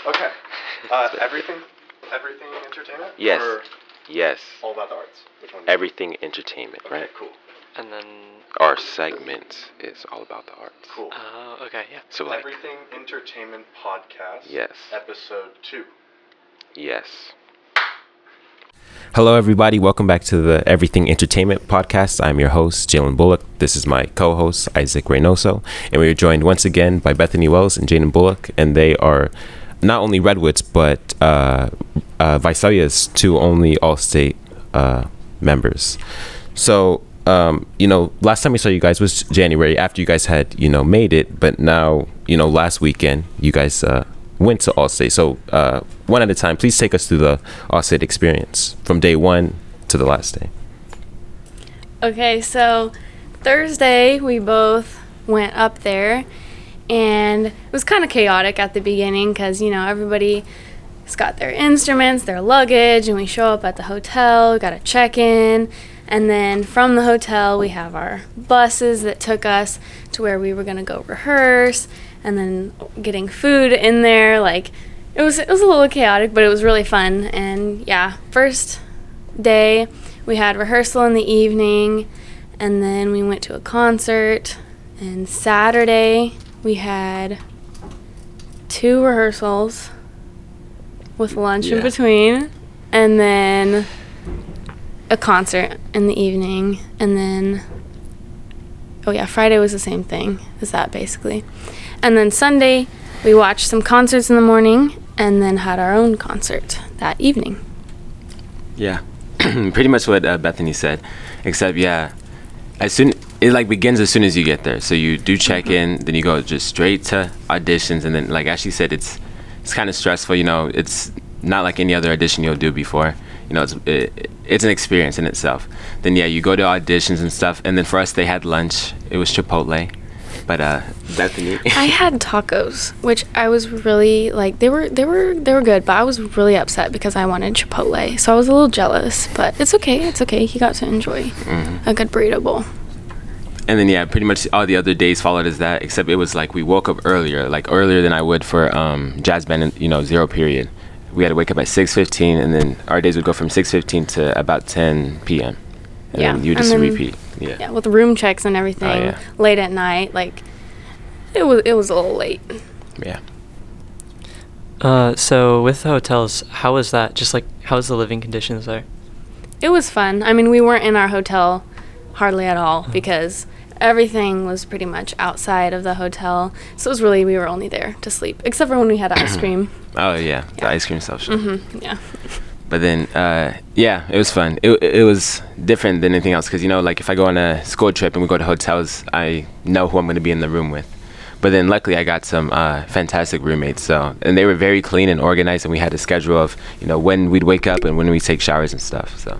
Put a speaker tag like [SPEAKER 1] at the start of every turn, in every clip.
[SPEAKER 1] Okay. Everything entertainment?
[SPEAKER 2] Yes.
[SPEAKER 1] Or
[SPEAKER 2] Yes.
[SPEAKER 1] all about the arts? Which one?
[SPEAKER 2] Everything entertainment,
[SPEAKER 1] Okay,
[SPEAKER 2] right?
[SPEAKER 1] cool.
[SPEAKER 3] And then...
[SPEAKER 2] Our segment is all about the arts.
[SPEAKER 1] Cool.
[SPEAKER 3] Okay, yeah.
[SPEAKER 2] So like,
[SPEAKER 1] Everything Entertainment Podcast.
[SPEAKER 2] Yes.
[SPEAKER 1] Episode 2.
[SPEAKER 2] yes.
[SPEAKER 4] Hello, everybody. Welcome back to the Everything Entertainment Podcast. I'm your host, Jalen Bullock. This is my co-host, Isaac Reynoso. And we are joined once again by Bethany Wells and Jaden Bullock. And they are not only Redwoods, but Visalia's two only All-State members. So, last time we saw you guys was January after you guys had, made it. But now, last weekend, you guys went to All-State. So one at a time, please take us through the All-State experience from day one to the last day.
[SPEAKER 5] Okay, so Thursday we both went up there, and it was kind of chaotic at the beginning because, everybody's got their instruments, their luggage, and we show up at the hotel, got to check in, and then from the hotel we have our buses that took us to where we were going to go rehearse, and then getting food in there. Like, it was a little chaotic, but it was really fun. And yeah, first day we had rehearsal in the evening, and then we went to a concert. And Saturday we had 2 rehearsals with lunch in between, and then a concert in the evening. And then Friday was the same thing as that, basically. And then Sunday we watched some concerts in the morning and then had our own concert that evening.
[SPEAKER 2] Yeah, pretty much what Bethany said, except it begins as soon as you get there. So you do check in, then you go just straight to auditions, and then like Ashley said, it's kind of stressful. It's not like any other audition you'll do before. It's an experience in itself. Then you go to auditions and stuff, and then for us they had lunch. It was Chipotle. But Bethany,
[SPEAKER 5] I had tacos, which I was really they were good, but I was really upset because I wanted Chipotle, so I was a little jealous. But it's okay. He got to enjoy a good burrito bowl.
[SPEAKER 2] And then pretty much all the other days followed as that, except it was like we woke up earlier than I would for jazz band, zero period. We had to wake up at 6:15, and then our days would go from 6:15 to about 10 p.m. And then you just repeat. Yeah, with
[SPEAKER 5] room checks and everything, late at night. It was a little late.
[SPEAKER 2] Yeah.
[SPEAKER 3] So with the hotels, how was that? Just how was the living conditions there?
[SPEAKER 5] It was fun. I mean, we weren't in our hotel hardly at all because everything was pretty much outside of the hotel. So it was really, we were only there to sleep, except for when we had ice cream.
[SPEAKER 2] Oh yeah, the ice cream stuff. Sure.
[SPEAKER 5] Yeah.
[SPEAKER 2] But then, it was fun. It was different than anything else because, if I go on a school trip and we go to hotels, I know who I'm going to be in the room with. But then luckily I got some fantastic roommates. And they were very clean and organized, and we had a schedule of, when we'd wake up and when we'd take showers and stuff. So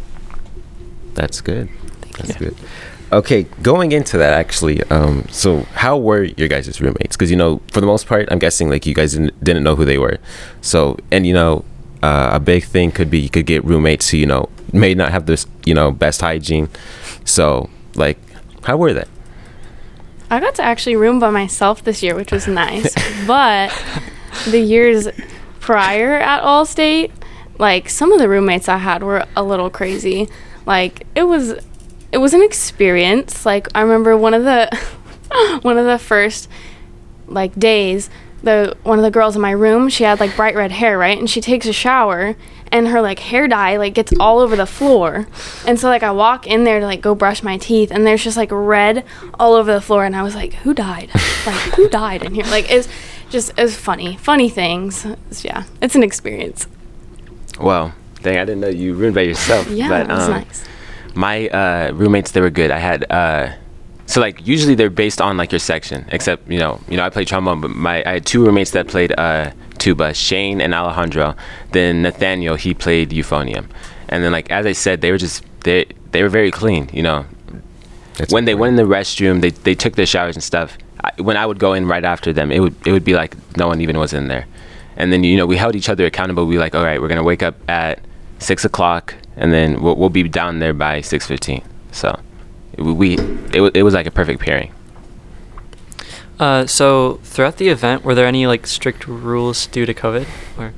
[SPEAKER 4] that's good. That's good. Okay, going into that actually, so how were your guys' roommates? Because, for the most part, I'm guessing you guys didn't know who they were. So, and a big thing could be you could get roommates who may not have this best hygiene. So how were they?
[SPEAKER 5] I got to actually room by myself this year, which was nice. But the years prior at All-State, some of the roommates I had were a little crazy. It was an experience. I remember one of the first days, one of the girls in my room, she had bright red hair, right? And she takes a shower, and her hair dye gets all over the floor. And so I walk in there to go brush my teeth, and there's just red all over the floor, and I was like, who died? Who died in here? It's funny things. It's an experience.
[SPEAKER 2] Well, dang, I didn't know you roomed by yourself.
[SPEAKER 5] Yeah,
[SPEAKER 2] but,
[SPEAKER 5] it was nice.
[SPEAKER 2] My roommates, they were good. I had so usually they're based on your section, except I played trombone, but I had 2 roommates that played tuba, Shane and Alejandro. Then Nathaniel, he played euphonium. And then as I said, they were they were very clean. When they went in the restroom, they took their showers and stuff. When I would go in right after them, it would be no one even was in there. And then we held each other accountable. We all right, we're gonna wake up at 6 o'clock, and then we'll be down there by 6:15. So it was a perfect pairing.
[SPEAKER 3] So throughout the event, were there any like strict rules due to COVID? Or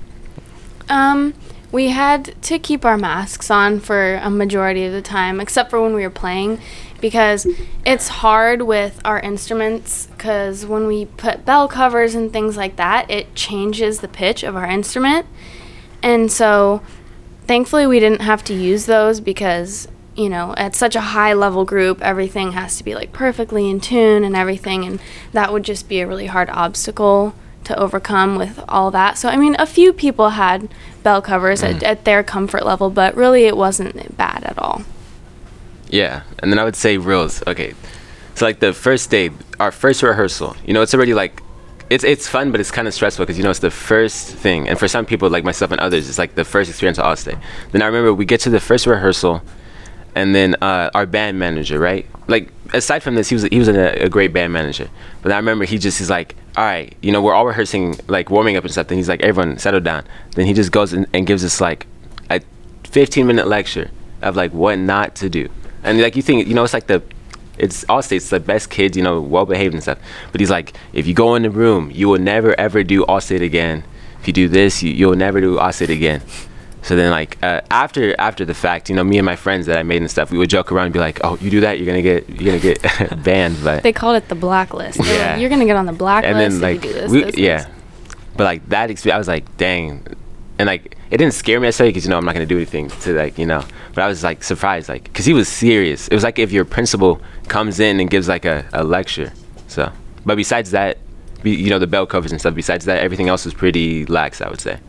[SPEAKER 5] We had to keep our masks on for a majority of the time, except for when we were playing, because it's hard with our instruments, because when we put bell covers and things like that, it changes the pitch of our instrument. And so thankfully we didn't have to use those because, you know, at such a high level group, everything has to be like perfectly in tune and everything, and that would just be a really hard obstacle to overcome with all that. So I mean, a few people had bell covers at their comfort level, but really it wasn't bad at all.
[SPEAKER 2] Yeah, and then I would say rules. Okay, so like the first day, our first rehearsal, you know, it's already like, it's fun, but it's kind of stressful because, you know, it's the first thing. And for some people, like myself and others, it's like the first experience at Allstate. Then I remember we get to the first rehearsal, and then our band manager, right? Like, aside from this, he was a great band manager. But I remember he's like, all right, you know, we're all rehearsing, like warming up and stuff. Then he's like, everyone settle down. Then he just goes and gives us like a 15-minute lecture of like what not to do. And like, you think, you know, it's Allstate, it's the best kids, you know, well behaved and stuff. But he's like, if you go in the room, you will never ever do Allstate again. If you do this, you'll never do Allstate again. So then, like, after the fact, you know, me and my friends that I made and stuff, we would joke around and be like, "Oh, you do that, you're gonna get banned." But
[SPEAKER 5] They called it the blacklist. They're
[SPEAKER 2] Yeah.
[SPEAKER 5] like, you're gonna get on the blacklist
[SPEAKER 2] and then
[SPEAKER 5] if
[SPEAKER 2] like
[SPEAKER 5] you do this.
[SPEAKER 2] yeah, but like that experience, I was like, dang, and like it didn't scare me necessarily because, you know, I'm not gonna do anything to, like, you know, but I was like surprised, like, because he was serious. It was like if your principal comes in and gives like a lecture. So, but besides that, you know, the bell covers and stuff. Besides that, everything else was pretty lax, I would say.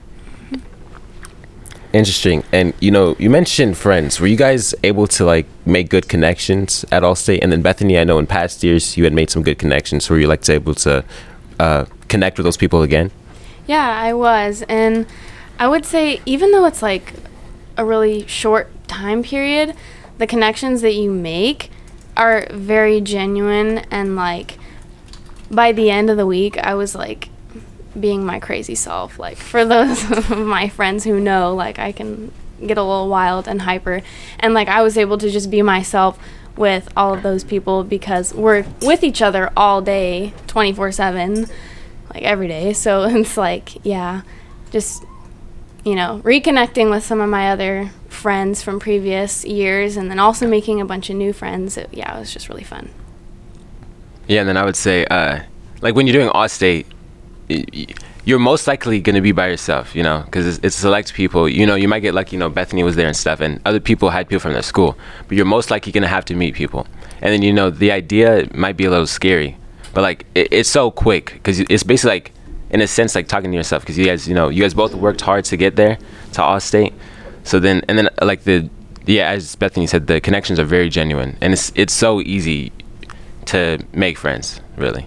[SPEAKER 4] Interesting. And, you know, you mentioned friends. Were you guys able to like make good connections at Allstate? And then Bethany, I know in past years you had made some good connections. Were you like able to connect with those people again?
[SPEAKER 5] Yeah, I was. And I would say, even though it's like a really short time period, the connections that you make are very genuine. And like by the end of the week, I was like being my crazy self. Like, for those of my friends who know, like, I can get a little wild and hyper, and like I was able to just be myself with all of those people because we're with each other all day, 24/7, like every day. So it's like, yeah, just, you know, reconnecting with some of my other friends from previous years, and then also making a bunch of new friends. It was just really fun.
[SPEAKER 2] Yeah, and then I would say, like when you're doing Allstate, you're most likely going to be by yourself, you know, because it's select people. You know, you might get lucky, you know, Bethany was there and stuff, and other people had people from their school, but you're most likely going to have to meet people. And then, you know, the idea might be a little scary, but like it's so quick because it's basically like, in a sense, like talking to yourself, because you guys both worked hard to get there to Allstate. So then, and then like as Bethany said, the connections are very genuine, and it's so easy to make friends, really.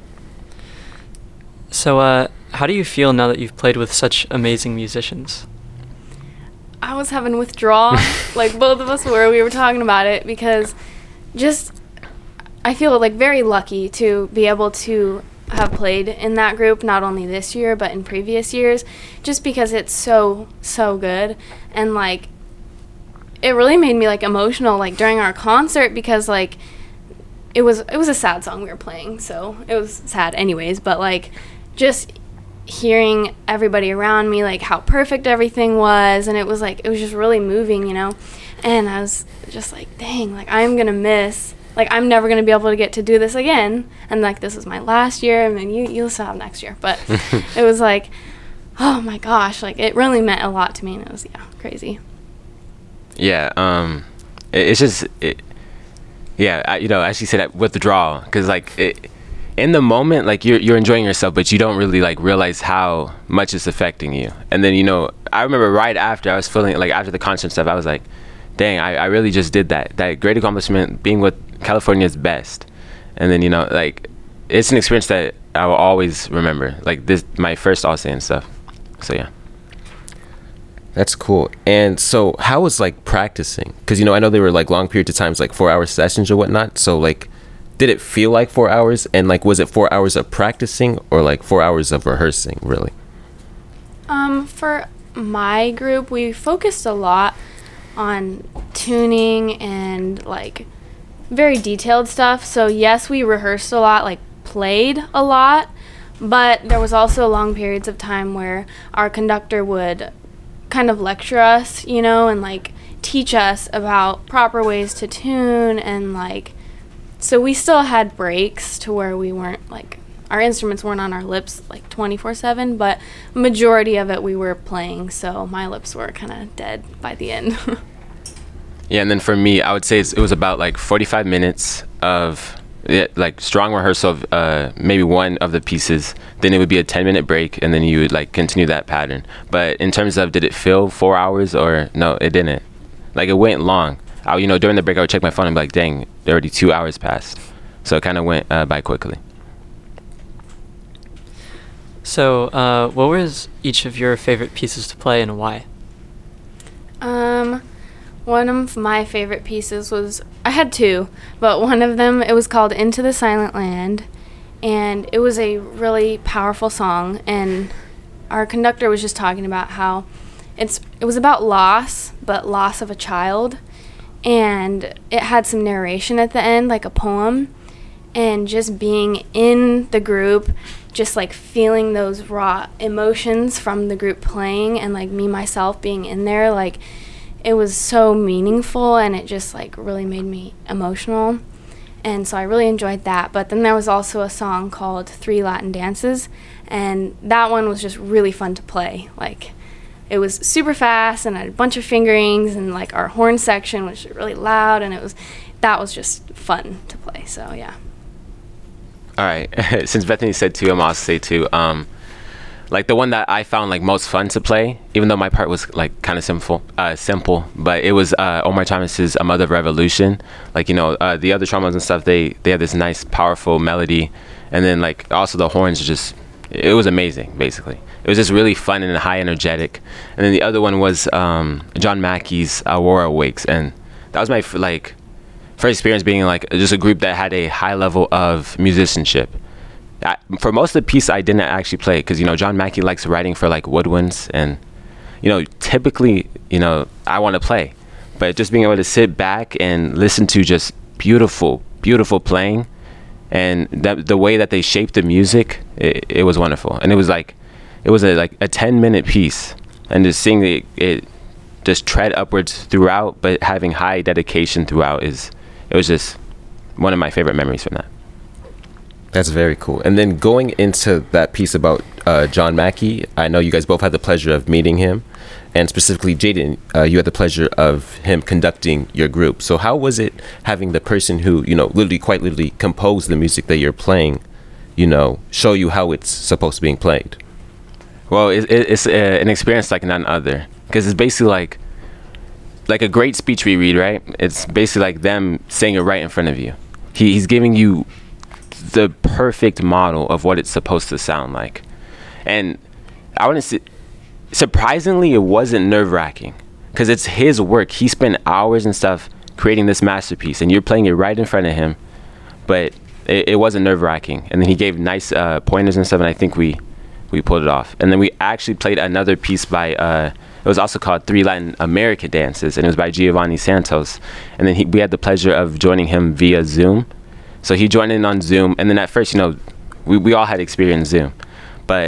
[SPEAKER 3] So, how do you feel now that you've played with such amazing musicians?
[SPEAKER 5] I was having withdrawal, like both of us were. We were talking about it because I feel like very lucky to be able to have played in that group, not only this year but in previous years, just because it's so good. And like it really made me like emotional, like during our concert, because like it was a sad song we were playing, so it was sad anyways, but like just hearing everybody around me, like how perfect everything was, and it was just really moving, you know. And I was just like, dang, like I'm gonna miss, like I'm never gonna be able to get to do this again, and like this is my last year, and then you'll still have next year. But it was like, oh my gosh, like it really meant a lot to me, and it was crazy.
[SPEAKER 2] Yeah, it's just you know, as she said, that withdrawal, because like in the moment, like you're enjoying yourself, but you don't really like realize how much it's affecting you. And then, you know, I remember right after, I was feeling like after the concert stuff, I was like, dang, I really just did that great accomplishment, being with California's best. And then, you know, like it's an experience that I will always remember, like this, my first Allstate and stuff. So yeah.
[SPEAKER 4] That's cool. And so how was like practicing? Because, you know, I know they were like long periods of times, like 4-hour sessions or whatnot. So like, did it feel like 4 hours? And like, was it 4 hours of practicing or like 4 hours of rehearsing, really?
[SPEAKER 5] For my group, we focused a lot on tuning and like very detailed stuff. So yes, we rehearsed a lot, like played a lot, but there was also long periods of time where our conductor would kind of lecture us, you know, and like teach us about proper ways to tune, and like, so we still had breaks to where we weren't like, our instruments weren't on our lips like 24/7, but majority of it we were playing, so my lips were kind of dead by the end.
[SPEAKER 2] Yeah, and then for me, I would say it was about like 45 minutes of like strong rehearsal of maybe one of the pieces. Then it would be a 10-minute break, and then you would like continue that pattern. But in terms of did it feel 4 hours or no, it didn't. Like it went long. You know, during the break I would check my phone and be like, dang, already 2 hours passed. So it kind of went by quickly.
[SPEAKER 3] So, what was each of your favorite pieces to play and why?
[SPEAKER 5] One of my favorite pieces was, I had two, but one of them, it was called Into the Silent Land, and it was a really powerful song, and our conductor was just talking about how it was about loss, but loss of a child, and it had some narration at the end, like a poem, and just being in the group, just like feeling those raw emotions from the group playing, and like me myself being in there, like it was so meaningful, and it just like really made me emotional, and so I really enjoyed that. But then there was also a song called 3 Latin Dances, and that one was just really fun to play. Like it was super fast and had a bunch of fingerings, and like our horn section was really loud, and that was just fun to play. So yeah.
[SPEAKER 2] All right. Since Bethany said two, I'm also say two. Like the one that I found like most fun to play, even though my part was like kind of simple, but it was Omar Thomas's "A Mother of Revolution." Like, you know, the other trombones and stuff, they have this nice, powerful melody, and then like also the horns it was amazing. Basically, it was just really fun and high energetic. And then the other one was John Mackey's "Aurora Wakes," and that was my first experience being like just a group that had a high level of musicianship. For most of the piece I didn't actually play, because, you know, John Mackey likes writing for like woodwinds, and, you know, typically, you know, I want to play, but just being able to sit back and listen to just beautiful playing, and the way that they shaped the music, it was wonderful. And it was a 10-minute piece, and just seeing it just tread upwards throughout, but having high dedication throughout it was just one of my favorite memories from that.
[SPEAKER 4] That's very cool. And then going into that piece about John Mackey, I know you guys both had the pleasure of meeting him, and specifically Jaden, you had the pleasure of him conducting your group. So how was it having the person who, you know, quite literally composed the music that you're playing, you know, show you how it's supposed to be played?
[SPEAKER 2] Well, it's an experience like none other, because it's basically like a great speech we read, right? It's basically like them saying it right in front of you. He's giving you the perfect model of what it's supposed to sound like. And I wouldn't say, surprisingly, it wasn't nerve-wracking, because it's his work. He spent hours and stuff creating this masterpiece, and you're playing it right in front of him, but it wasn't nerve-wracking. And then he gave nice pointers and stuff, and I think we pulled it off. And then we actually played another piece by it was also called 3 Latin American Dances, and it was by Giovanni Santos. And then we had the pleasure of joining him via Zoom. So he joined in on Zoom, and then at first, you know, we all had experienced Zoom, but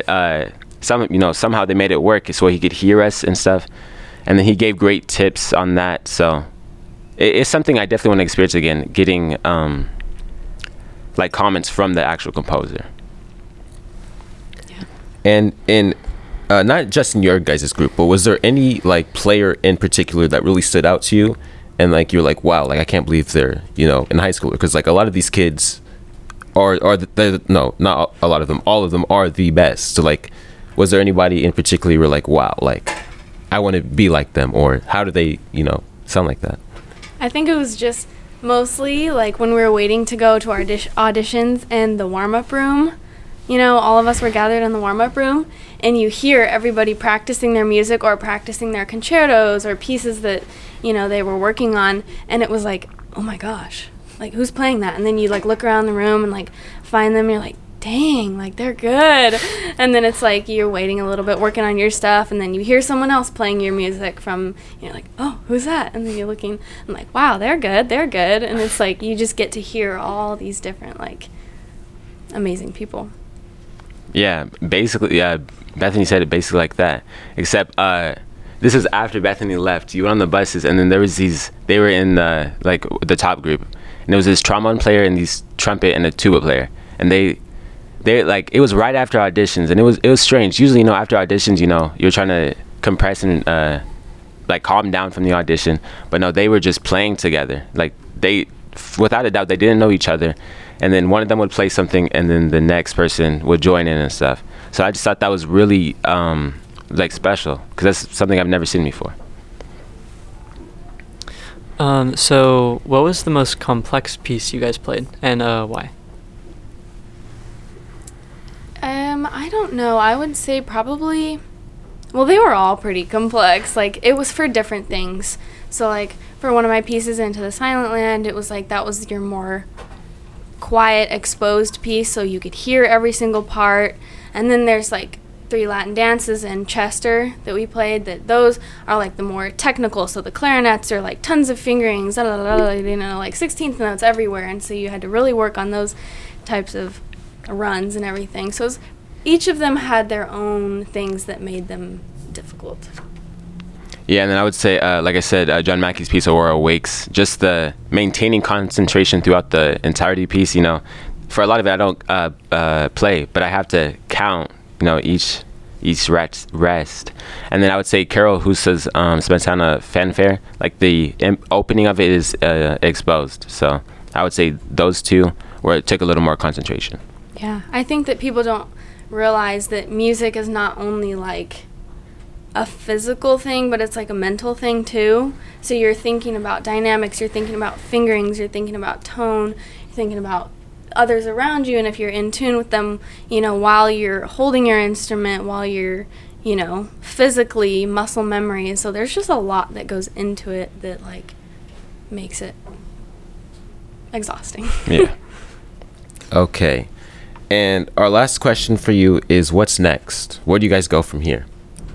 [SPEAKER 2] somehow they made it work so he could hear us and stuff. And then he gave great tips on that. So it's something I definitely want to experience again, getting like comments from the actual composer.
[SPEAKER 5] Yeah.
[SPEAKER 4] And in not just in your guys' group, but was there any like player in particular that really stood out to you? And like you're like, wow, like I can't believe they're, you know, in high school, because like a lot of these kids not a lot of them, all of them are the best. So like, was there anybody in particular you were like, wow, like I want to be like them, or how do they, you know, sound like that?
[SPEAKER 5] I think it was just mostly like when we were waiting to go to our auditions and the warm-up room, you know, all of us were gathered in the warm-up room, and you hear everybody practicing their music or practicing their concertos or pieces that, you know, they were working on, and it was like, oh my gosh, like who's playing that? And then you like look around the room and like find them, and you're like, dang, like they're good. And then it's like you're waiting a little bit, working on your stuff, and then you hear someone else playing your music from, you're like, oh, who's that? And then you're looking, and like, wow, they're good. And it's like you just get to hear all these different, like, amazing people.
[SPEAKER 2] Yeah, basically, yeah. Bethany said it basically like that. Except, this was after Bethany left. You went on the buses, and then there was these. They were in the top group, and there was this trombone player and these trumpet and a tuba player, and they like it was right after auditions, and it was strange. Usually, after auditions, you're trying to compress and like calm down from the audition, but no, they were just playing together. Like without a doubt, they didn't know each other. And then one of them would play something, and then the next person would join in and stuff. So I just thought that was really like special, because that's something I've never seen before.
[SPEAKER 3] So what was the most complex piece you guys played, and why?
[SPEAKER 5] I don't know. I would say probably, well, they were all pretty complex. Like, it was for different things. So, like, for one of my pieces, Into the Silent Land, it was like that was your more quiet, exposed piece, so you could hear every single part. And then there's like 3 Latin dances and Chester that we played, that those are like the more technical, so the clarinets are like tons of fingerings, like 16th notes everywhere, and so you had to really work on those types of runs and everything. So each of them had their own things that made them difficult.
[SPEAKER 2] Yeah, and then I would say, like I said, John Mackey's piece, Aurora Wakes, just the maintaining concentration throughout the entirety piece, For a lot of it, I don't play, but I have to count, each rest. And then I would say Carol Husa's Smetana Fanfare, like the opening of it is exposed. So I would say those two, where it took a little more concentration.
[SPEAKER 5] Yeah, I think that people don't realize that music is not only like a physical thing, but it's like a mental thing too. So you're thinking about dynamics, you're thinking about fingerings, you're thinking about tone, you're thinking about others around you, and if you're in tune with them, while you're holding your instrument, while you're, physically muscle memory. So there's just a lot that goes into it that like makes it exhausting.
[SPEAKER 2] Yeah.
[SPEAKER 4] Okay. And our last question for you is, what's next? Where do you guys go from here?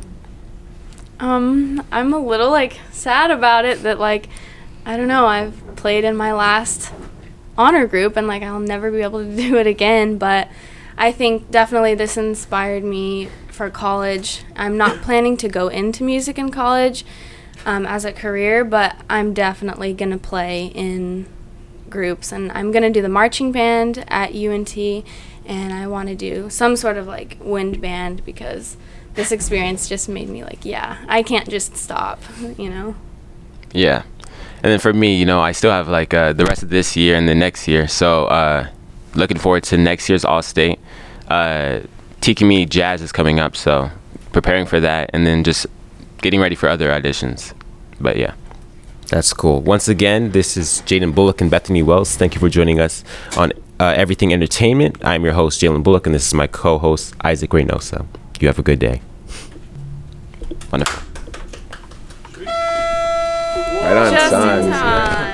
[SPEAKER 5] I'm a little like sad about it that like, I don't know, I've played in my last honor group and like I'll never be able to do it again, but I think definitely this inspired me for college. I'm not planning to go into music in college as a career, but I'm definitely gonna play in groups, and I'm gonna do the marching band at UNT, and I want to do some sort of like wind band, because this experience just made me like, yeah, I can't just stop,
[SPEAKER 2] Yeah. And then for me, I still have like the rest of this year and the next year. So looking forward to next year's All-State. Tikimi Jazz is coming up, so preparing for that, and then just getting ready for other auditions. But yeah.
[SPEAKER 4] That's cool. Once again, this is Jaden Bullock and Bethany Wells. Thank you for joining us on Everything Entertainment. I'm your host, Jalen Bullock, and this is my co-host, Isaac Reynoso. You have a good day.
[SPEAKER 2] Wonderful.
[SPEAKER 4] Right on
[SPEAKER 5] Just in
[SPEAKER 4] time.
[SPEAKER 5] time.